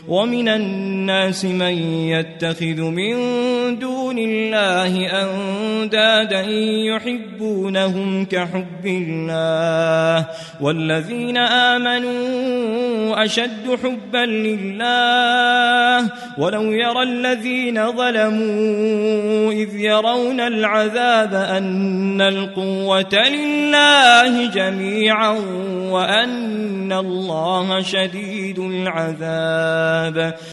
ومن الناس من يتخذ من دون الله أندادا يحبونهم كحب الله والذين آمنوا أشد حبا لله ولو يرى الذين ظلموا إذ يرون العذاب أن القوة لله جميعا وأن الله شديد العذاب